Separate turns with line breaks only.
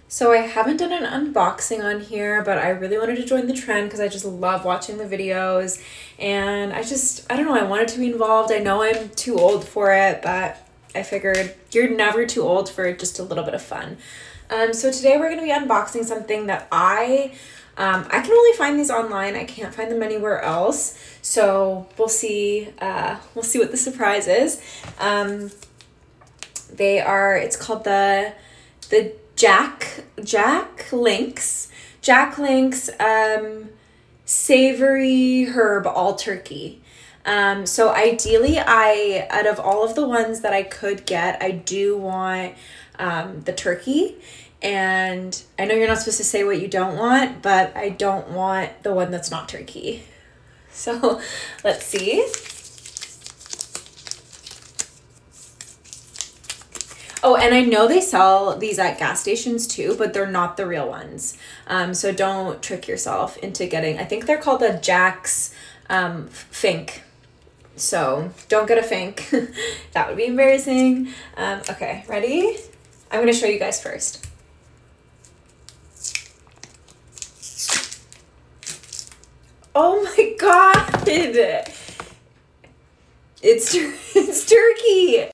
So I haven't done an unboxing on here, but I really wanted to join the trend because I just love watching the videos. And I don't know, I wanted to be involved. I know I'm too old for it, but I figured you're never too old for just a little bit of fun. So today we're going to be unboxing something that I can only find these online. I can't find them anywhere else. So we'll see. We'll see what the surprise is. It's called the Jack Links savory herb all turkey. So ideally, out of all of the ones that I could get, I do want the turkey. And I know you're not supposed to say what you don't want, but I don't want the one that's not turkey. So let's see. Oh, and I know they sell these at gas stations too, but they're not the real ones. So don't trick yourself into getting, I think they're called the Jack's Fink. So don't get a Fink. That would be embarrassing. Okay, ready? I'm going to show you guys first. Oh my God. It's turkey.